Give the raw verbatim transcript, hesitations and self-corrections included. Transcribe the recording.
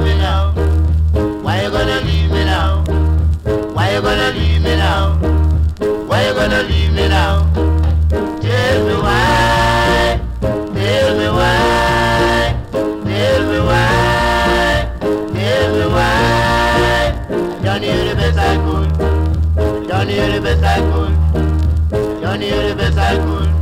me now? Why you gonna leave me now? Why you gonna leave me now? Why you gonna leave me now? Tell me why. Tell me why. Tell me why. Tell me why. I done you the best I could. I done you the best I could. I done you the best I could.